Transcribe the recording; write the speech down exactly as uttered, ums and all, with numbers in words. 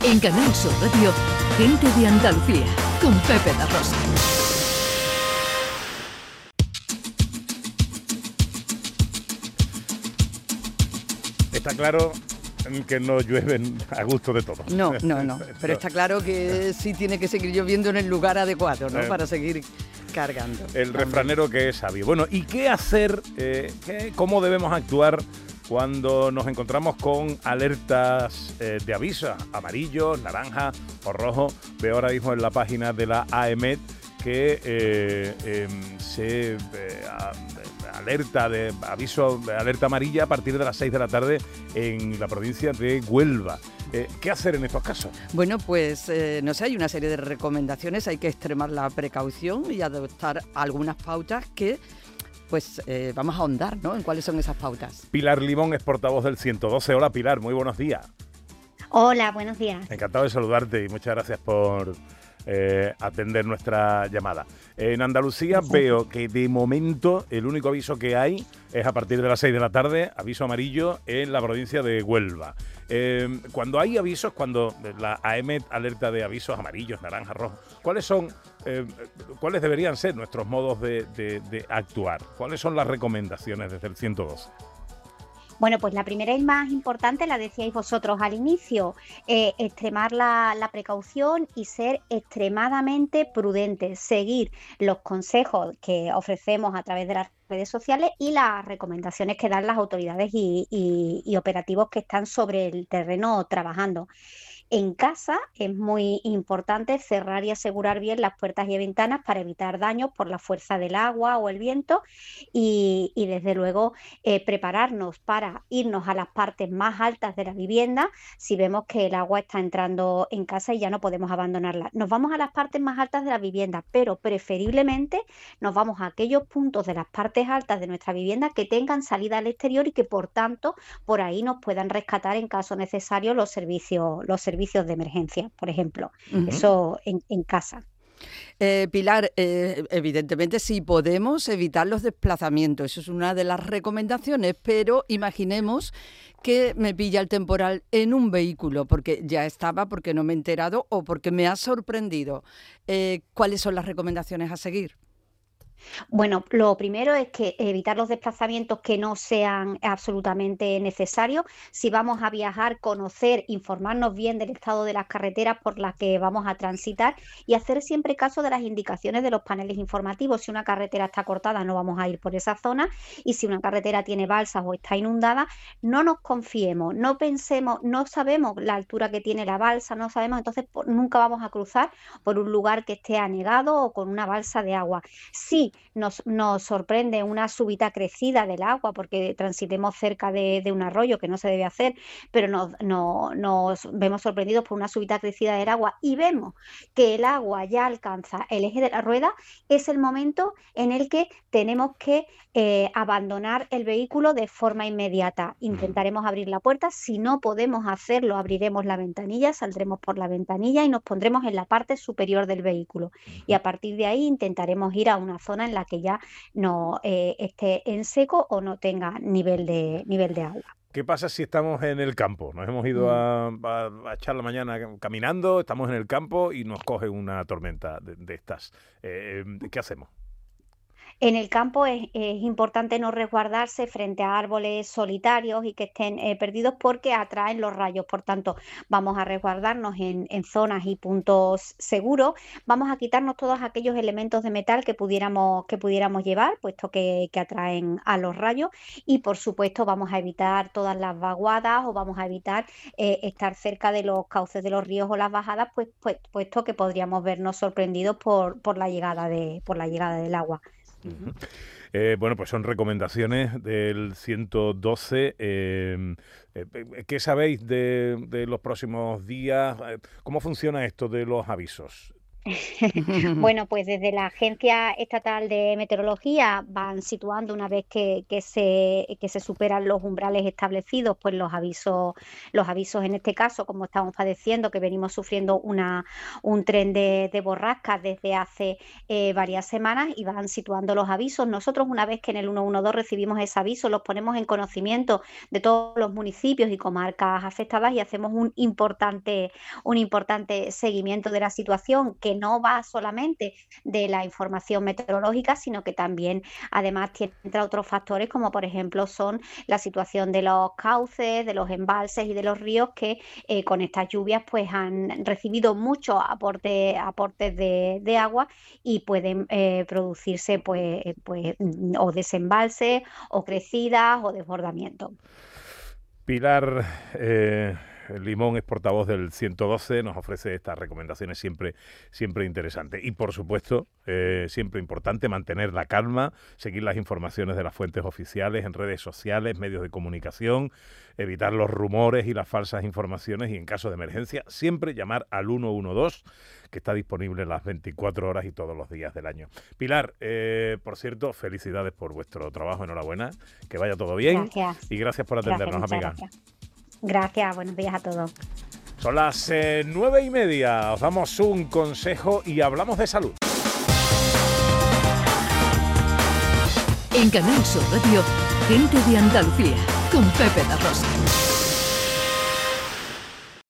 En Canal Sur Radio, Gente de Andalucía, con Pepe da Rosa. Está claro que no llueven a gusto de todos. No, no, no. Pero está claro que sí tiene que seguir lloviendo en el lugar adecuado, ¿no? Eh, Para seguir cargando. El también. Refranero que es sabio. Bueno, ¿y qué hacer? Eh, qué, ¿Cómo debemos actuar cuando nos encontramos con alertas eh, de aviso? Amarillo, naranja o rojo. Veo ahora mismo en la página de la AEMET que eh, eh, se eh, a, alerta de aviso de alerta amarilla a partir de las seis de la tarde en la provincia de Huelva. Eh, ¿Qué hacer en estos casos? Bueno, pues eh, no sé, hay una serie de recomendaciones, hay que extremar la precaución y adoptar algunas pautas que pues eh, vamos a ahondar, ¿no?, en cuáles son esas pautas. Pilar Limón es portavoz del ciento doce. Hola Pilar, muy buenos días. Hola, buenos días. Encantado de saludarte y muchas gracias por Eh, atender nuestra llamada. En Andalucía veo que de momento el único aviso que hay es a partir de las seis de la tarde, aviso amarillo en la provincia de Huelva. Eh, cuando hay avisos, cuando la AEMET alerta de avisos amarillos, naranjas, rojos, ¿cuáles son, eh, cuáles deberían ser nuestros modos de, de, de actuar? ¿Cuáles son las recomendaciones desde el ciento doce? Bueno, pues la primera y más importante la decíais vosotros al inicio, eh, extremar la, la precaución y ser extremadamente prudentes, seguir los consejos que ofrecemos a través de las redes sociales y las recomendaciones que dan las autoridades y, y, y operativos que están sobre el terreno trabajando. En casa es muy importante cerrar y asegurar bien las puertas y ventanas para evitar daños por la fuerza del agua o el viento y, y desde luego eh, prepararnos para irnos a las partes más altas de la vivienda si vemos que el agua está entrando en casa y ya no podemos abandonarla. Nos vamos a las partes más altas de la vivienda, pero preferiblemente nos vamos a aquellos puntos de las partes altas de nuestra vivienda que tengan salida al exterior y que por tanto por ahí nos puedan rescatar en caso necesario los servicios, los servicios servicios de emergencia, por ejemplo. Uh-huh. Eso en, en casa. Eh, Pilar, eh, evidentemente sí podemos evitar los desplazamientos, eso es una de las recomendaciones, pero imaginemos que me pilla el temporal en un vehículo, porque ya estaba, porque no me he enterado o porque me ha sorprendido. Eh, ¿Cuáles son las recomendaciones a seguir? Bueno, lo primero es que evitar los desplazamientos que no sean absolutamente necesarios. Si vamos a viajar, conocer, informarnos bien del estado de las carreteras por las que vamos a transitar y hacer siempre caso de las indicaciones de los paneles informativos. Si una carretera está cortada, no vamos a ir por esa zona, y si una carretera tiene balsas o está inundada, no nos confiemos, no pensemos, no sabemos la altura que tiene la balsa, no sabemos, entonces nunca vamos a cruzar por un lugar que esté anegado o con una balsa de agua. Sí, Nos, nos sorprende una súbita crecida del agua porque transitemos cerca de, de un arroyo, que no se debe hacer, pero nos, no, nos vemos sorprendidos por una súbita crecida del agua y vemos que el agua ya alcanza el eje de la rueda, es el momento en el que tenemos que eh, abandonar el vehículo de forma inmediata. Intentaremos abrir la puerta, si no podemos hacerlo, abriremos la ventanilla, saldremos por la ventanilla y nos pondremos en la parte superior del vehículo. Y a partir de ahí intentaremos ir a una zona en la que ya no eh, esté en seco o no tenga nivel de, nivel de agua. ¿Qué pasa si estamos en el campo? Nos hemos ido a, a, a echar la mañana caminando, estamos en el campo y nos coge una tormenta de, de estas. Eh, ¿Qué hacemos? En el campo es, es importante no resguardarse frente a árboles solitarios y que estén eh, perdidos porque atraen los rayos. Por tanto, vamos a resguardarnos en, en zonas y puntos seguros. Vamos a quitarnos todos aquellos elementos de metal que pudiéramos, que pudiéramos llevar, puesto que, que atraen a los rayos. Y, por supuesto, vamos a evitar todas las vaguadas o vamos a evitar eh, estar cerca de los cauces de los ríos o las bajadas, pues, pues puesto que podríamos vernos sorprendidos por, por, la, llegada de, por la llegada del agua. Uh-huh. Eh, bueno, pues son recomendaciones del ciento doce. Eh, eh, ¿Qué sabéis de, de los próximos días? ¿Cómo funciona esto de los avisos? Bueno, pues desde la Agencia Estatal de Meteorología van situando, una vez que, que se, que se superan los umbrales establecidos, pues los avisos, los avisos en este caso, como estamos padeciendo, que venimos sufriendo una, un tren de, de borrascas desde hace eh, varias semanas, y van situando los avisos. Nosotros, una vez que en el ciento doce recibimos ese aviso, los ponemos en conocimiento de todos los municipios y comarcas afectadas y hacemos un importante, un importante seguimiento de la situación, que no va solamente de la información meteorológica, sino que también además tiene entre otros factores, como por ejemplo son la situación de los cauces, de los embalses y de los ríos, que eh, con estas lluvias pues han recibido muchos aportes, aportes de, de agua, y pueden eh, producirse pues, pues o desembalses o crecidas o desbordamientos. Pilar eh, Limón es portavoz del ciento doce, nos ofrece estas recomendaciones siempre, siempre interesantes. Y por supuesto, eh, siempre importante mantener la calma, seguir las informaciones de las fuentes oficiales en redes sociales, medios de comunicación, evitar los rumores y las falsas informaciones, y en caso de emergencia siempre llamar al ciento doce, que está disponible las veinticuatro horas y todos los días del año. Pilar, eh, por cierto, felicidades por vuestro trabajo, enhorabuena, que vaya todo bien. Gracias. Y gracias por atendernos, gracias, amiga. Gracias. Gracias, buenos días a todos. Son las eh, nueve y media, os damos un consejo y hablamos de salud. En Canal Sur Radio, Gente de Andalucía, con Pepe La Rosa.